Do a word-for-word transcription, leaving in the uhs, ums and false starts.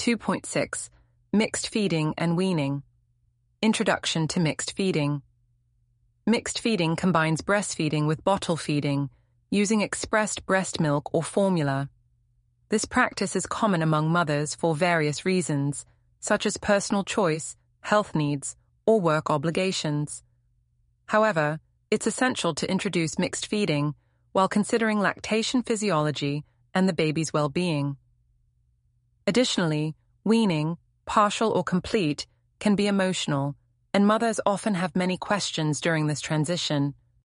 two point six. Mixed feeding and weaning. Introduction to mixed feeding. Mixed feeding combines breastfeeding with bottle feeding, using expressed breast milk or formula. This practice is common among mothers for various reasons, such as personal choice, health needs, or work obligations. However, it's essential to introduce mixed feeding while considering lactation physiology and the baby's well-being. Additionally, weaning, partial or complete, can be emotional, and mothers often have many questions during this transition.